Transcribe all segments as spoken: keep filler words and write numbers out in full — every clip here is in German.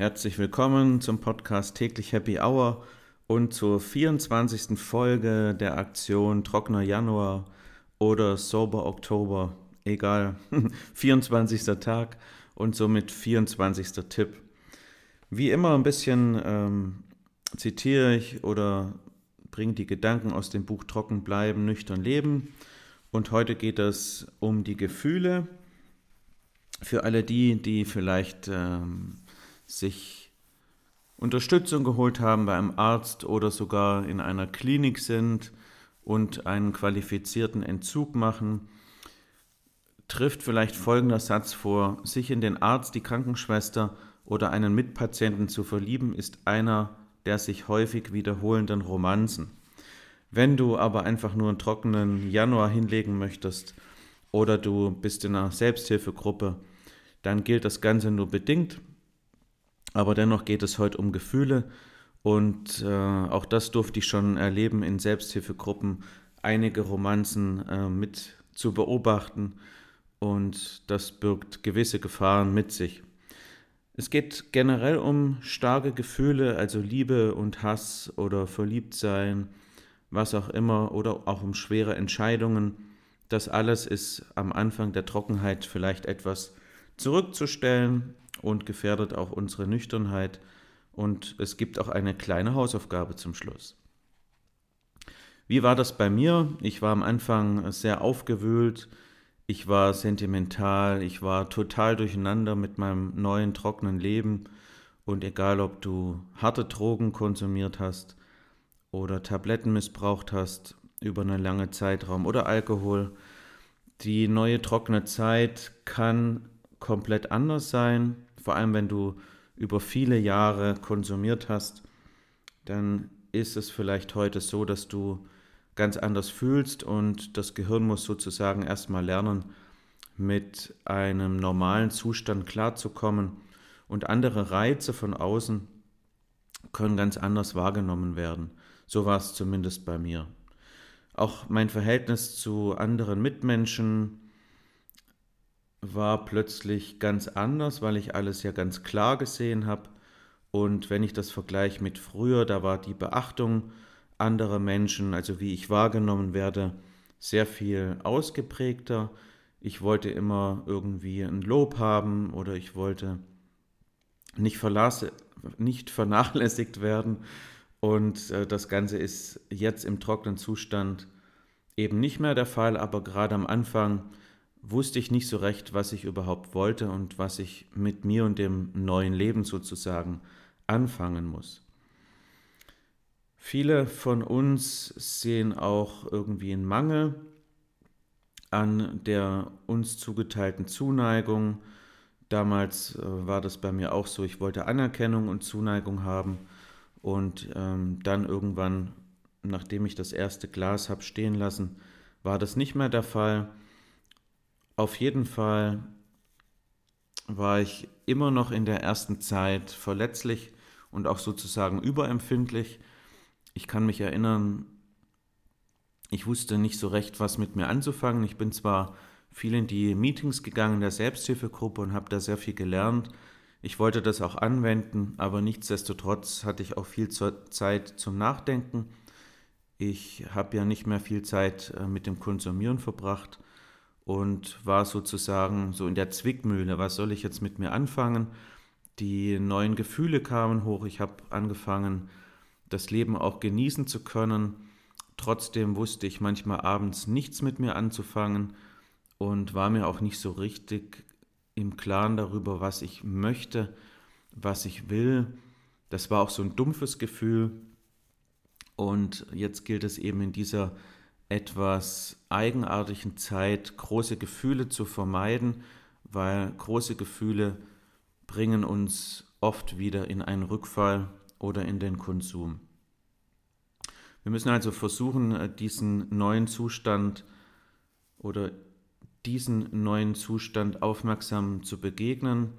Herzlich willkommen zum Podcast Täglich Happy Hour und zur vierundzwanzigsten Folge der Aktion Trockener Januar oder Sober Oktober, egal, vierundzwanzigster Tag und somit vierundzwanzigster Tipp. Wie immer ein bisschen ähm, zitiere ich oder bringe die Gedanken aus dem Buch Trocken bleiben, nüchtern leben, und heute geht es um die Gefühle. Für alle die, die vielleicht ähm, sich Unterstützung geholt haben bei einem Arzt oder sogar in einer Klinik sind und einen qualifizierten Entzug machen, trifft vielleicht folgender Satz vor: Sich in den Arzt, die Krankenschwester oder einen Mitpatienten zu verlieben, ist einer der sich häufig wiederholenden Romanzen. Wenn du aber einfach nur einen trockenen Januar hinlegen möchtest oder du bist in einer Selbsthilfegruppe, dann gilt das Ganze nur bedingt. Aber dennoch geht es heute um Gefühle und äh, auch das durfte ich schon erleben in Selbsthilfegruppen, einige Romanzen äh, mit zu beobachten, und das birgt gewisse Gefahren mit sich. Es geht generell um starke Gefühle, also Liebe und Hass oder Verliebtsein, was auch immer, oder auch um schwere Entscheidungen. Das alles ist am Anfang der Trockenheit vielleicht etwas zurückzustellen und gefährdet auch unsere Nüchternheit. Und es gibt auch eine kleine Hausaufgabe zum Schluss. Wie war das bei mir? Ich war am Anfang sehr aufgewühlt, ich war sentimental, ich war total durcheinander mit meinem neuen trockenen Leben. Und egal, ob du harte Drogen konsumiert hast oder Tabletten missbraucht hast über einen langen Zeitraum oder Alkohol, die neue trockene Zeit kann komplett anders sein. Vor allem, wenn du über viele Jahre konsumiert hast, dann ist es vielleicht heute so, dass du ganz anders fühlst, und das Gehirn muss sozusagen erstmal lernen, mit einem normalen Zustand klarzukommen, und andere Reize von außen können ganz anders wahrgenommen werden. So war es zumindest bei mir. Auch mein Verhältnis zu anderen Mitmenschen war plötzlich ganz anders, weil ich alles ja ganz klar gesehen habe. Und wenn ich das vergleiche mit früher, da war die Beachtung anderer Menschen, also wie ich wahrgenommen werde, sehr viel ausgeprägter. Ich wollte immer irgendwie ein Lob haben oder ich wollte nicht, verlasse, nicht vernachlässigt werden. Und äh, das Ganze ist jetzt im trockenen Zustand eben nicht mehr der Fall, aber gerade am Anfang wusste ich nicht so recht, was ich überhaupt wollte und was ich mit mir und dem neuen Leben sozusagen anfangen muss. Viele von uns sehen auch irgendwie einen Mangel an der uns zugeteilten Zuneigung. Damals äh, war das bei mir auch so, ich wollte Anerkennung und Zuneigung haben, und ähm, dann irgendwann, nachdem ich das erste Glas habe stehen lassen, war das nicht mehr der Fall. Auf jeden Fall war ich immer noch in der ersten Zeit verletzlich und auch sozusagen überempfindlich. Ich kann mich erinnern, ich wusste nicht so recht, was mit mir anzufangen. Ich bin zwar viel in die Meetings gegangen der Selbsthilfegruppe und habe da sehr viel gelernt. Ich wollte das auch anwenden, aber nichtsdestotrotz hatte ich auch viel Zeit zum Nachdenken. Ich habe ja nicht mehr viel Zeit mit dem Konsumieren verbracht und war sozusagen so in der Zwickmühle. Was soll ich jetzt mit mir anfangen? Die neuen Gefühle kamen hoch. Ich habe angefangen, das Leben auch genießen zu können. Trotzdem wusste ich manchmal abends nichts mit mir anzufangen und war mir auch nicht so richtig im Klaren darüber, was ich möchte, was ich will. Das war auch so ein dumpfes Gefühl. Und jetzt gilt es eben in dieser etwas eigenartigen Zeit, große Gefühle zu vermeiden, weil große Gefühle bringen uns oft wieder in einen Rückfall oder in den Konsum. Wir müssen also versuchen, diesen neuen Zustand oder diesen neuen Zustand aufmerksam zu begegnen,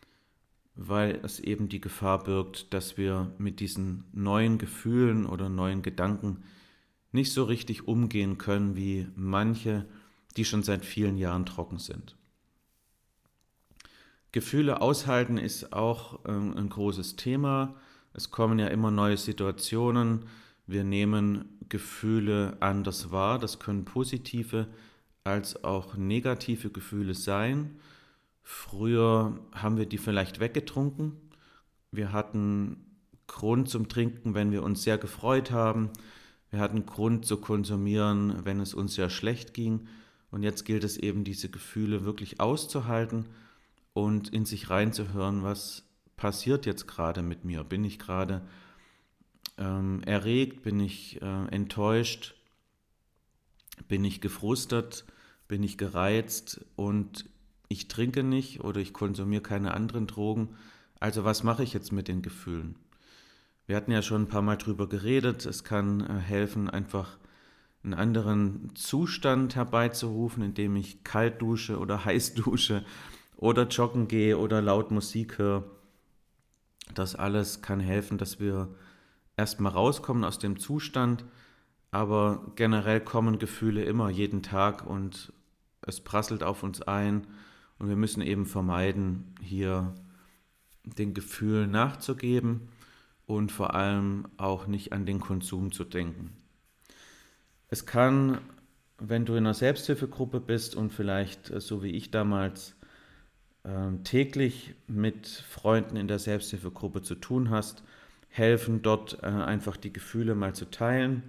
weil es eben die Gefahr birgt, dass wir mit diesen neuen Gefühlen oder neuen Gedanken nicht so richtig umgehen können wie manche, die schon seit vielen Jahren trocken sind. Gefühle aushalten ist auch äh, ein großes Thema. Es kommen ja immer neue Situationen. Wir nehmen Gefühle anders wahr. Das können positive als auch negative Gefühle sein. Früher haben wir die vielleicht weggetrunken. Wir hatten Grund zum Trinken, wenn wir uns sehr gefreut haben. Wir hatten Grund zu konsumieren, wenn es uns sehr schlecht ging. Und jetzt gilt es eben, diese Gefühle wirklich auszuhalten und in sich reinzuhören, was passiert jetzt gerade mit mir? Bin ich gerade ähm, erregt? Bin ich äh, enttäuscht? Bin ich gefrustet? Bin ich gereizt? Und ich trinke nicht oder ich konsumiere keine anderen Drogen. Also was mache ich jetzt mit den Gefühlen? Wir hatten ja schon ein paar Mal drüber geredet. Es kann äh, helfen, einfach einen anderen Zustand herbeizurufen, indem ich kalt dusche oder heiß dusche oder joggen gehe oder laut Musik höre. Das alles kann helfen, dass wir erstmal rauskommen aus dem Zustand, aber generell kommen Gefühle immer jeden Tag und es prasselt auf uns ein und wir müssen eben vermeiden, hier den Gefühlen nachzugeben und vor allem auch nicht an den Konsum zu denken. Es kann, wenn du in einer Selbsthilfegruppe bist und vielleicht, so wie ich damals, täglich mit Freunden in der Selbsthilfegruppe zu tun hast, helfen, dort einfach die Gefühle mal zu teilen.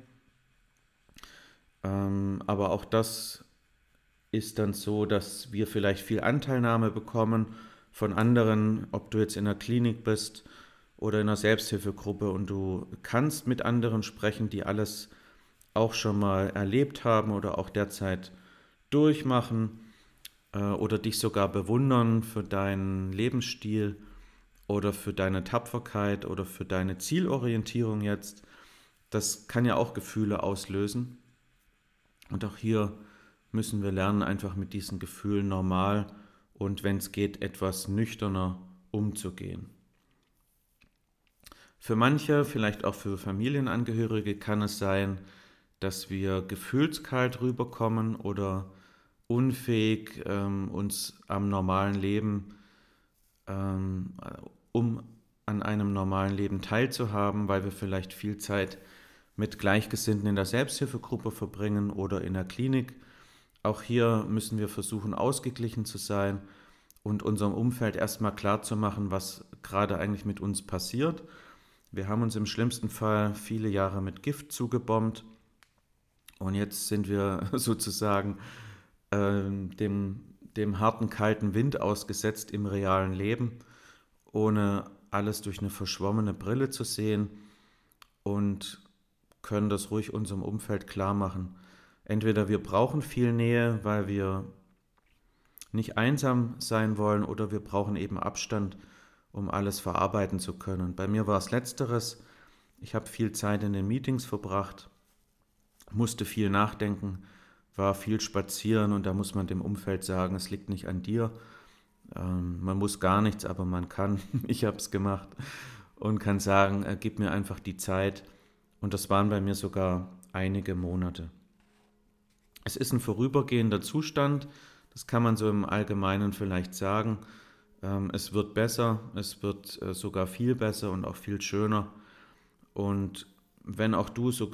Aber auch das ist dann so, dass wir vielleicht viel Anteilnahme bekommen von anderen, ob du jetzt in einer Klinik bist oder in einer Selbsthilfegruppe und du kannst mit anderen sprechen, die alles auch schon mal erlebt haben oder auch derzeit durchmachen äh, oder dich sogar bewundern für deinen Lebensstil oder für deine Tapferkeit oder für deine Zielorientierung jetzt. Das kann ja auch Gefühle auslösen. Und auch hier müssen wir lernen, einfach mit diesen Gefühlen normal und, wenn es geht, etwas nüchterner umzugehen. Für manche, vielleicht auch für Familienangehörige, kann es sein, dass wir gefühlskalt rüberkommen oder unfähig, ähm, uns am normalen Leben, ähm, um an einem normalen Leben teilzuhaben, weil wir vielleicht viel Zeit mit Gleichgesinnten in der Selbsthilfegruppe verbringen oder in der Klinik. Auch hier müssen wir versuchen, ausgeglichen zu sein und unserem Umfeld erstmal klarzumachen, was gerade eigentlich mit uns passiert. Wir haben uns im schlimmsten Fall viele Jahre mit Gift zugebombt und jetzt sind wir sozusagen äh, dem, dem harten, kalten Wind ausgesetzt im realen Leben, ohne alles durch eine verschwommene Brille zu sehen und können das ruhig unserem Umfeld klar machen. Entweder wir brauchen viel Nähe, weil wir nicht einsam sein wollen, oder wir brauchen eben Abstand, um alles verarbeiten zu können. Bei mir war es Letzteres. Ich habe viel Zeit in den Meetings verbracht, musste viel nachdenken, war viel spazieren und da muss man dem Umfeld sagen, es liegt nicht an dir. Ähm, man muss gar nichts, aber man kann. Ich habe es gemacht und kann sagen, äh, gib mir einfach die Zeit. Und das waren bei mir sogar einige Monate. Es ist ein vorübergehender Zustand, das kann man so im Allgemeinen vielleicht sagen. Ähm, es wird besser, es wird äh, sogar viel besser und auch viel schöner. Und wenn auch du so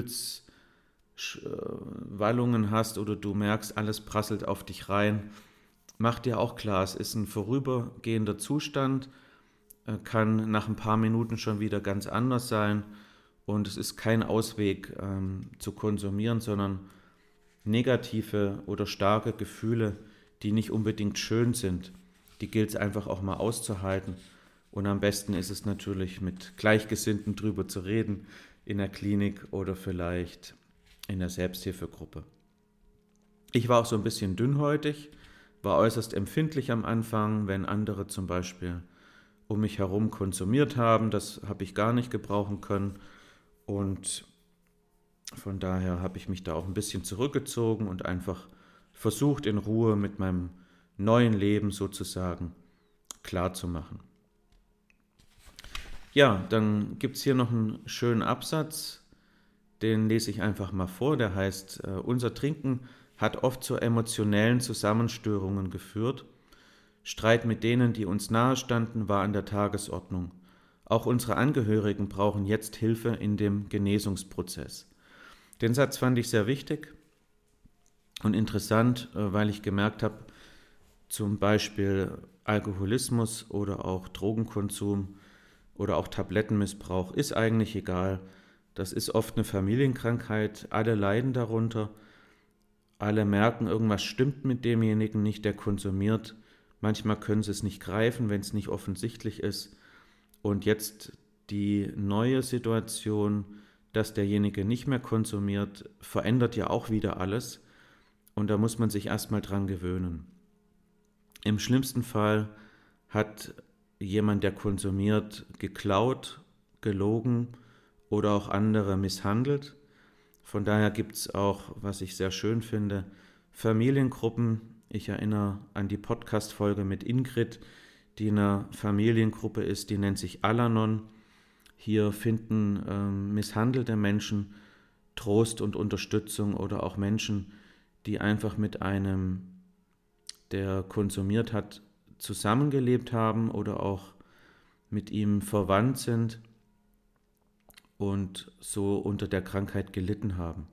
Gefühlswallungen hast oder du merkst, alles prasselt auf dich rein, mach dir auch klar, es ist ein vorübergehender Zustand, äh, kann nach ein paar Minuten schon wieder ganz anders sein und es ist kein Ausweg ähm, zu konsumieren, sondern negative oder starke Gefühle, die nicht unbedingt schön sind, die gilt es einfach auch mal auszuhalten. Und am besten ist es natürlich, mit Gleichgesinnten drüber zu reden, in der Klinik oder vielleicht in der Selbsthilfegruppe. Ich war auch so ein bisschen dünnhäutig, war äußerst empfindlich am Anfang, wenn andere zum Beispiel um mich herum konsumiert haben. Das habe ich gar nicht gebrauchen können und von daher habe ich mich da auch ein bisschen zurückgezogen und einfach versucht, in Ruhe mit meinem neuen Leben sozusagen klarzumachen. Ja, dann gibt es hier noch einen schönen Absatz, den lese ich einfach mal vor, der heißt, unser Trinken hat oft zu emotionellen Zusammenstörungen geführt. Streit mit denen, die uns nahestanden, war an der Tagesordnung. Auch unsere Angehörigen brauchen jetzt Hilfe in dem Genesungsprozess. Den Satz fand ich sehr wichtig und interessant, weil ich gemerkt habe, zum Beispiel Alkoholismus oder auch Drogenkonsum oder auch Tablettenmissbrauch ist eigentlich egal. Das ist oft eine Familienkrankheit, alle leiden darunter, alle merken, irgendwas stimmt mit demjenigen nicht, der konsumiert. Manchmal können sie es nicht greifen, wenn es nicht offensichtlich ist. Und jetzt die neue Situation, dass derjenige nicht mehr konsumiert, verändert ja auch wieder alles. Und da muss man sich erstmal dran gewöhnen. Im schlimmsten Fall hat jemand, der konsumiert, geklaut, gelogen oder auch andere misshandelt. Von daher gibt es auch, was ich sehr schön finde, Familiengruppen. Ich erinnere an die Podcast-Folge mit Ingrid, die in einer Familiengruppe ist, die nennt sich Al-Anon. Hier finden ähm, misshandelte Menschen Trost und Unterstützung oder auch Menschen, die einfach mit einem, der konsumiert hat, zusammengelebt haben oder auch mit ihm verwandt sind und so unter der Krankheit gelitten haben.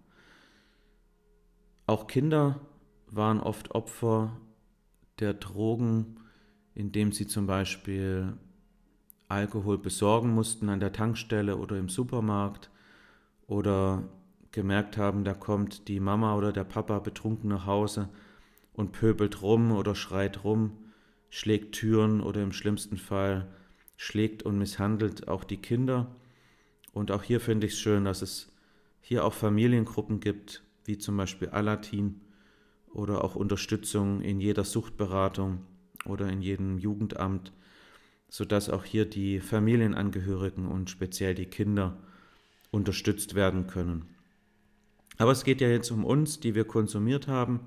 Auch Kinder waren oft Opfer der Drogen, indem sie zum Beispiel Alkohol besorgen mussten an der Tankstelle oder im Supermarkt oder gemerkt haben, da kommt die Mama oder der Papa betrunken nach Hause und pöbelt rum oder schreit rum, schlägt Türen oder im schlimmsten Fall schlägt und misshandelt auch die Kinder. Und auch hier finde ich es schön, dass es hier auch Familiengruppen gibt, wie zum Beispiel Alatin oder auch Unterstützung in jeder Suchtberatung oder in jedem Jugendamt, sodass auch hier die Familienangehörigen und speziell die Kinder unterstützt werden können. Aber es geht ja jetzt um uns, die wir konsumiert haben.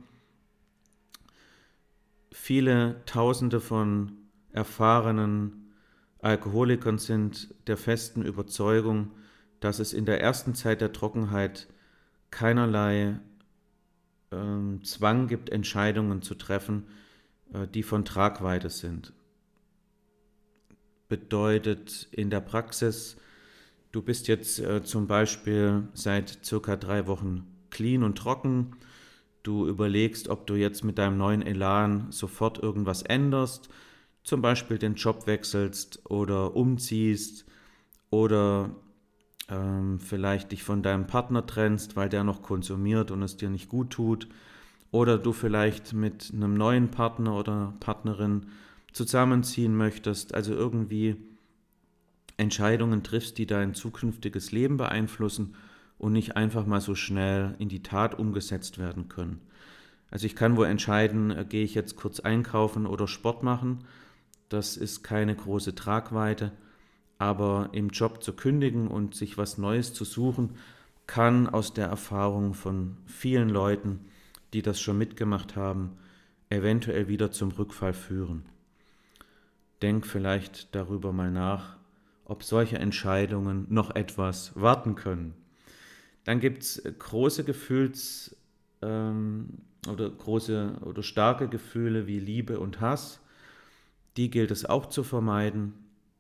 Viele Tausende von erfahrenen Alkoholikern sind der festen Überzeugung, dass es in der ersten Zeit der Trockenheit keinerlei ähm, Zwang gibt, Entscheidungen zu treffen, äh, die von Tragweite sind. Bedeutet in der Praxis, du bist jetzt äh, zum Beispiel seit circa drei Wochen clean und trocken. Du überlegst, ob du jetzt mit deinem neuen Elan sofort irgendwas änderst, zum Beispiel den Job wechselst oder umziehst oder ähm, vielleicht dich von deinem Partner trennst, weil der noch konsumiert und es dir nicht gut tut. Oder du vielleicht mit einem neuen Partner oder Partnerin zusammenziehen möchtest, also irgendwie Entscheidungen triffst, die dein zukünftiges Leben beeinflussen und nicht einfach mal so schnell in die Tat umgesetzt werden können. Also ich kann wohl entscheiden, äh, gehe ich jetzt kurz einkaufen oder Sport machen, das ist keine große Tragweite, aber im Job zu kündigen und sich was Neues zu suchen, kann aus der Erfahrung von vielen Leuten, die das schon mitgemacht haben, eventuell wieder zum Rückfall führen. Denk vielleicht darüber mal nach, ob solche Entscheidungen noch etwas warten können. Dann gibt es große Gefühls- ähm, oder große oder starke Gefühle wie Liebe und Hass. Die gilt es auch zu vermeiden.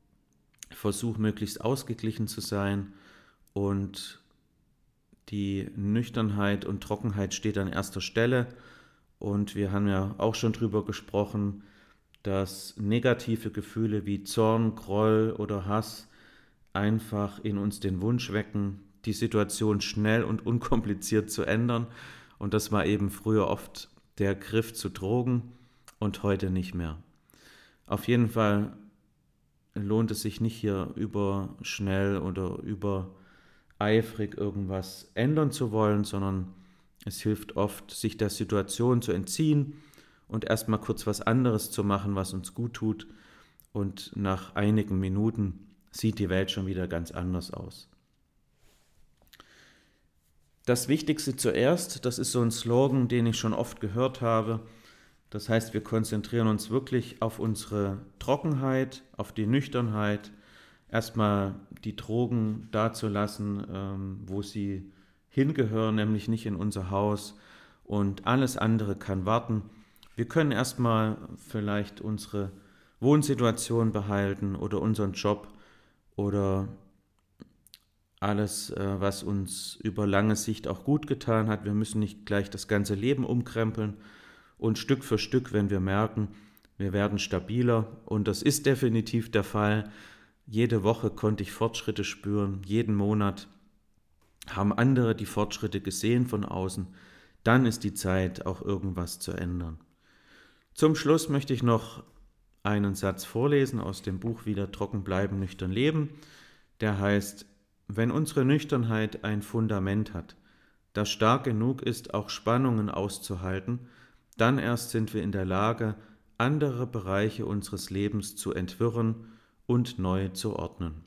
Versuch möglichst ausgeglichen zu sein und die Nüchternheit und Trockenheit steht an erster Stelle. Und wir haben ja auch schon drüber gesprochen, dass negative Gefühle wie Zorn, Groll oder Hass einfach in uns den Wunsch wecken, die Situation schnell und unkompliziert zu ändern. Und das war eben früher oft der Griff zu Drogen und heute nicht mehr. Auf jeden Fall lohnt es sich nicht hier überschnell oder übereifrig irgendwas ändern zu wollen, sondern es hilft oft, sich der Situation zu entziehen und erstmal kurz was anderes zu machen, was uns gut tut. Und nach einigen Minuten sieht die Welt schon wieder ganz anders aus. Das Wichtigste zuerst, das ist so ein Slogan, den ich schon oft gehört habe. Das heißt, wir konzentrieren uns wirklich auf unsere Trockenheit, auf die Nüchternheit, erstmal die Drogen da zu lassen, ähm, wo sie hingehören, nämlich nicht in unser Haus. Und alles andere kann warten. Wir können erstmal vielleicht unsere Wohnsituation behalten oder unseren Job oder alles, äh, was uns über lange Sicht auch gut getan hat. Wir müssen nicht gleich das ganze Leben umkrempeln und Stück für Stück, wenn wir merken, wir werden stabiler, und das ist definitiv der Fall. Jede Woche konnte ich Fortschritte spüren, jeden Monat haben andere die Fortschritte gesehen von außen, dann ist die Zeit, auch irgendwas zu ändern. Zum Schluss möchte ich noch einen Satz vorlesen aus dem Buch Wieder trocken bleiben, nüchtern leben. Der heißt: Wenn unsere Nüchternheit ein Fundament hat, das stark genug ist, auch Spannungen auszuhalten, dann erst sind wir in der Lage, andere Bereiche unseres Lebens zu entwirren und neu zu ordnen.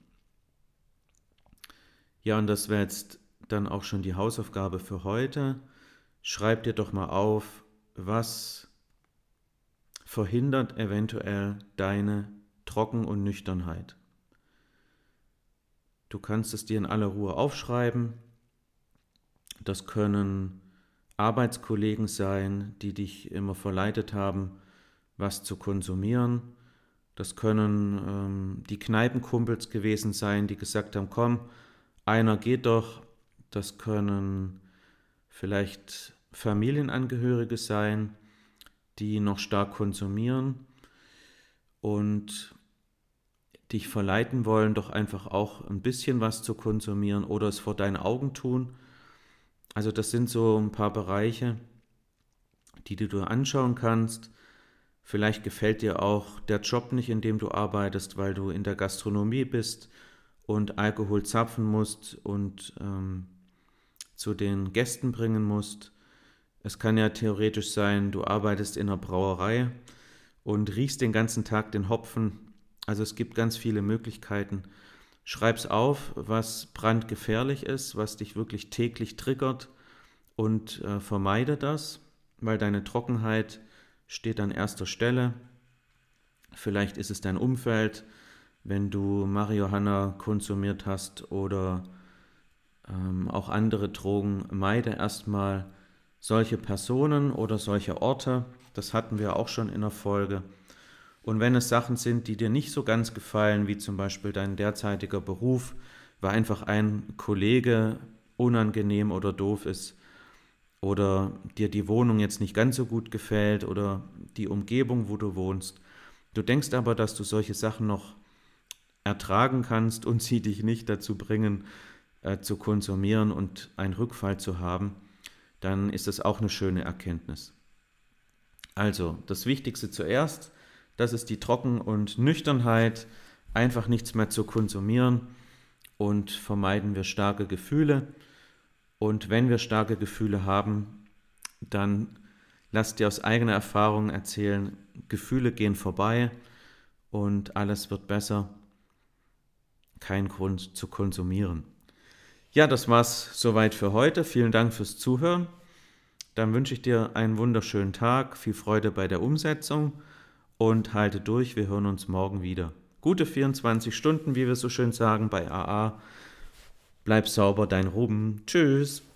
Ja, und das wäre jetzt dann auch schon die Hausaufgabe für heute. Schreib dir doch mal auf, was verhindert eventuell deine Trocken- und Nüchternheit. Du kannst es dir in aller Ruhe aufschreiben. Das können Arbeitskollegen sein, die dich immer verleitet haben, was zu konsumieren. Das können ähm, die Kneipenkumpels gewesen sein, die gesagt haben, komm, einer geht doch. Das können vielleicht Familienangehörige sein, die noch stark konsumieren und dich verleiten wollen, doch einfach auch ein bisschen was zu konsumieren oder es vor deinen Augen tun. Also das sind so ein paar Bereiche, die du dir anschauen kannst. Vielleicht gefällt dir auch der Job nicht, in dem du arbeitest, weil du in der Gastronomie bist und Alkohol zapfen musst und ähm, zu den Gästen bringen musst. Es kann ja theoretisch sein, du arbeitest in einer Brauerei und riechst den ganzen Tag den Hopfen. Also es gibt ganz viele Möglichkeiten. Schreib's auf, was brandgefährlich ist, was dich wirklich täglich triggert, und äh, vermeide das, weil deine Trockenheit steht an erster Stelle. Vielleicht ist es dein Umfeld, wenn du Marihuana konsumiert hast oder ähm, auch andere Drogen. Meide erstmal solche Personen oder solche Orte. Das hatten wir auch schon in der Folge. Und wenn es Sachen sind, die dir nicht so ganz gefallen, wie zum Beispiel dein derzeitiger Beruf, weil einfach ein Kollege unangenehm oder doof ist oder dir die Wohnung jetzt nicht ganz so gut gefällt oder die Umgebung, wo du wohnst, du denkst aber, dass du solche Sachen noch ertragen kannst und sie dich nicht dazu bringen, äh, zu konsumieren und einen Rückfall zu haben, dann ist das auch eine schöne Erkenntnis. Also, das Wichtigste zuerst, das ist die Trocken- und Nüchternheit, einfach nichts mehr zu konsumieren, und vermeiden wir starke Gefühle. Und wenn wir starke Gefühle haben, dann lass dir aus eigener Erfahrung erzählen, Gefühle gehen vorbei und alles wird besser. Kein Grund zu konsumieren. Ja, das war's soweit für heute. Vielen Dank fürs Zuhören. Dann wünsche ich dir einen wunderschönen Tag, viel Freude bei der Umsetzung und halte durch, wir hören uns morgen wieder. Gute vierundzwanzig Stunden, wie wir so schön sagen bei A A. Bleib sauber, dein Ruben. Tschüss.